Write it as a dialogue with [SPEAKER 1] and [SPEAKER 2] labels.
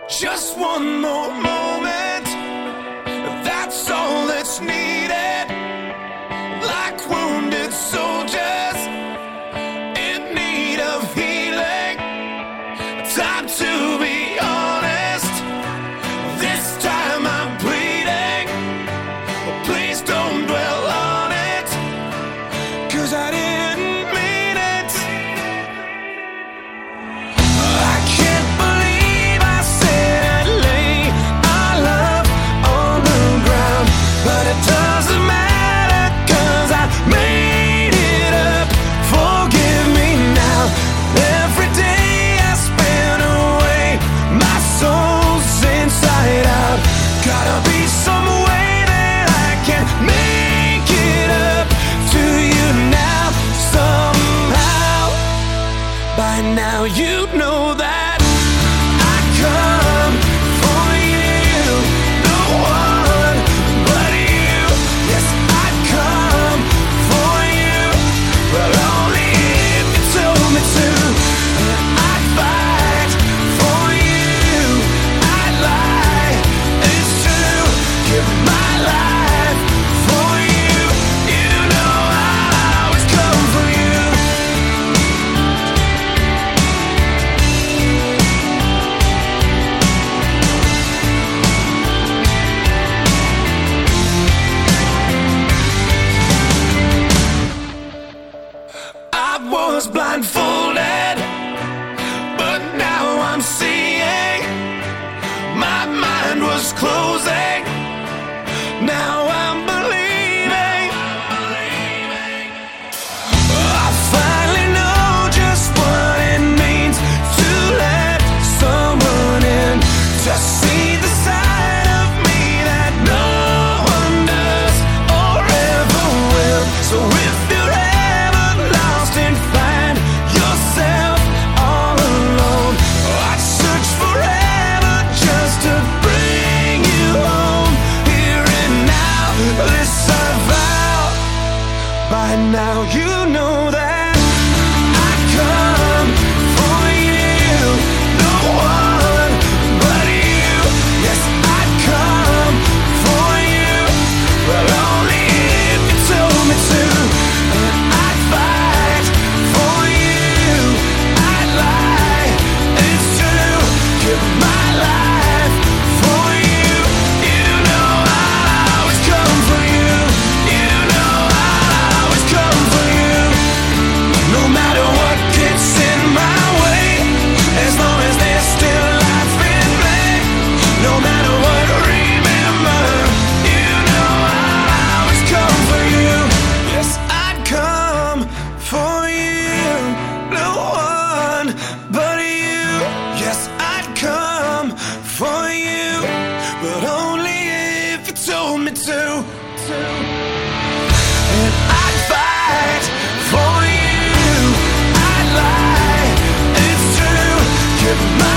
[SPEAKER 1] Just one more moment, that's all that's needed. Like wounded soldiers in need of healing. Time to be honest, this time I'm bleeding. Please don't dwell on it, 'cause I didn't mean it. I can't believe I said I'd lay our love on the ground, but it doesn't matter, 'cause I made it up. Forgive me now. Every day I spent away, my soul's inside out. Gotta be some way that I can make it up to you now. Somehow, by now you know that I come for you, no one but you. Yes, I'd come for you, but only if you told me to. I'd fight for you, I'd lie, it's true. Give my life for you, you know I'll always come for you. I was blindfolded, but now I'm seeing. My mind was closing, now I'm believing. I finally know just what it means to let someone in, to see the side of me that no one does or ever will. So if you're ever lost and find yourself all alone, I'd search forever just to bring you home, here and now. This I vow, by now you know that I come for you, no one but you. Yes, I'd come for you, but only if you told me to. I'd fight for you, I'd lie, it's true. Give my life for you, you know I'll always come for you. You know I'll always come for you. No matter what gets in my way, as long as there's still life in me. No matter what, remember, you know I'll always come for you. Yes, I'd come for you, no one but you. Yes, I'd come for you, but only if you told me to. And I'd fight for you, I'd lie, it's true. Give my